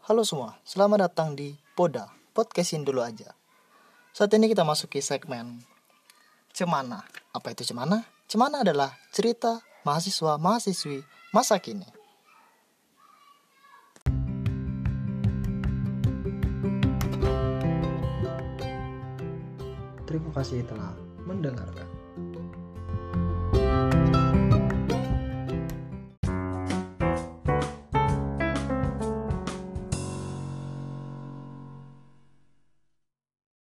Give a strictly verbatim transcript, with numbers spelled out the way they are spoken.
Halo semua, selamat datang di Poda, podcastin dulu aja. Saat ini kita masuki segmen Cemana. Apa itu Cemana? Cemana adalah cerita mahasiswa-mahasiswi masa kini. Terima kasih telah mendengarkan.